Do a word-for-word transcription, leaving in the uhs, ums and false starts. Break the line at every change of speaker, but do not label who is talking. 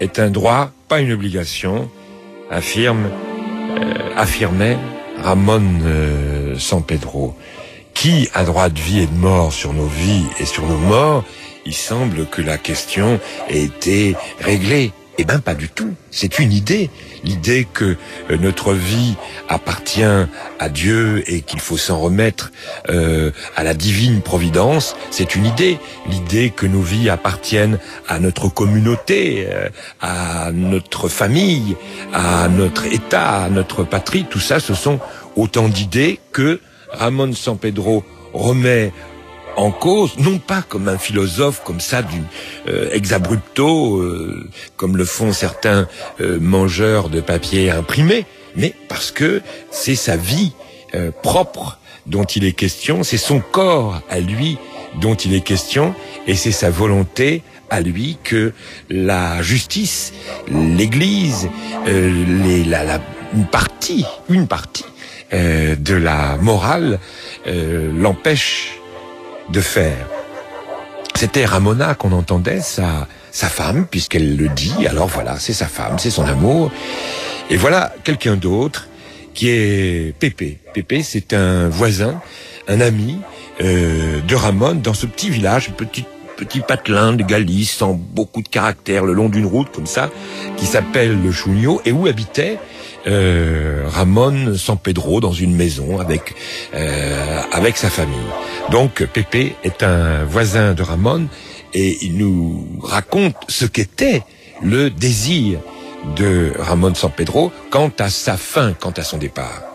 est un droit, pas une obligation, affirme, euh, affirmait Ramón euh, Sampedro. Qui a droit de vie et de mort sur nos vies et sur nos morts? Il semble que la question ait été réglée. Eh ben, pas du tout. C'est une idée. L'idée que euh, notre vie appartient à Dieu et qu'il faut s'en remettre euh, à la divine providence, c'est une idée. L'idée que nos vies appartiennent à notre communauté, euh, à notre famille, à notre État, à notre patrie, tout ça, ce sont autant d'idées que Ramón Sampedro remet en cause, non pas comme un philosophe comme ça, du euh, ex abrupto, euh, comme le font certains euh, mangeurs de papier imprimé, mais parce que c'est sa vie euh, propre dont il est question, c'est son corps à lui dont il est question, et c'est sa volonté à lui que la justice, l'Église, euh, les, la, la, une partie, une partie euh, de la morale euh, l'empêche de faire. C'était Ramona qu'on entendait, sa, sa femme, puisqu'elle le dit, alors voilà, c'est sa femme, c'est son amour. Et voilà quelqu'un d'autre qui est Pépé. Pépé, c'est un voisin, un ami euh, de Ramón dans ce petit village, petit petit patelin de Galice, sans beaucoup de caractère, le long d'une route comme ça, qui s'appelle le Chugno, et où habitait euh, Ramón Sampedro dans une maison avec euh, avec sa famille. Donc Pépé est un voisin de Ramón et il nous raconte ce qu'était le désir de Ramón Sampedro quant à sa fin, quant à son départ.